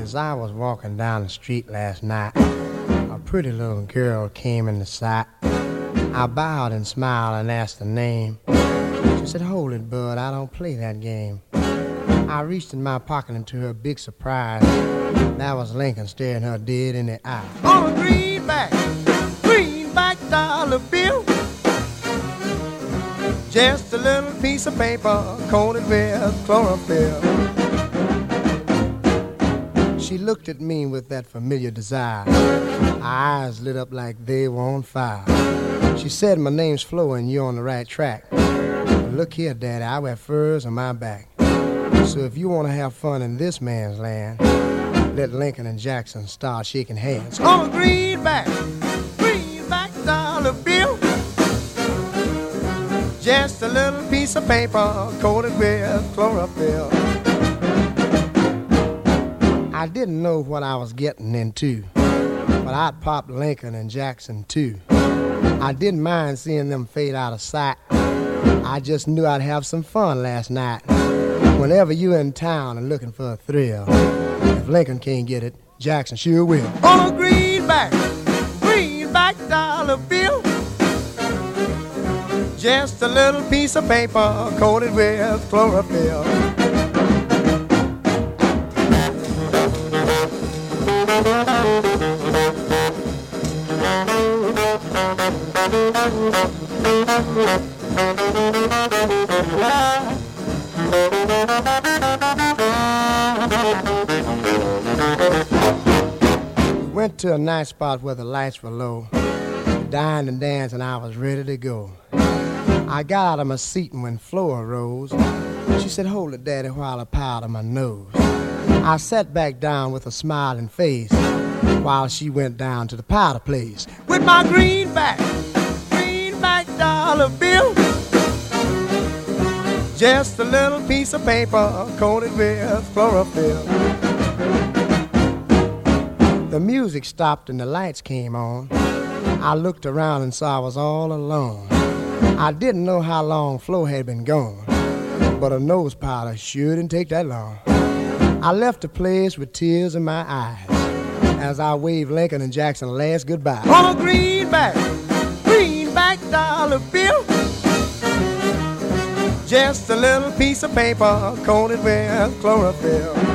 As I was walking down the street last night, a pretty little girl came into sight. I bowed and smiled and asked her name. She said, "Hold it, bud, I don't play that game." I reached in my pocket, and to her big surprise, that was Lincoln staring her dead in the eye. On a greenback dollar bill, just a little piece of paper coated with chlorophyll. She looked at me with that familiar desire. Her eyes lit up like they were on fire. She said, "My name's Flo and you're on the right track. But look here, Daddy, I wear furs on my back. So if you want to have fun in this man's land, let Lincoln and Jackson start shaking hands." On a greenback dollar bill, just a little piece of paper coated with chlorophyll. I didn't know what I was getting into, but I'd pop Lincoln and Jackson too. I didn't mind seeing them fade out of sight. I just knew I'd have some fun last night. Whenever you're in town and looking for a thrill, if Lincoln can't get it, Jackson sure will. On a greenback dollar bill, just a little piece of paper coated with chlorophyll. We went to a nice spot where the lights were low. We dined and danced and I was ready to go. I got out of my seat and when Flo arose, she said, "Hold it, Daddy, while I powder my nose." I sat back down with a smiling face while she went down to the powder place with my greenback dollar bill, just a little piece of paper coated with chlorophyll. The music stopped and the lights came on. I looked around and saw I was all alone. I didn't know how long Flo had been gone, but her nose powder sure didn't take that long. I left the place with tears in my eyes as I waved Lincoln and Jackson last goodbye. On a greenback dollar bill, just a little piece of paper coated with chlorophyll.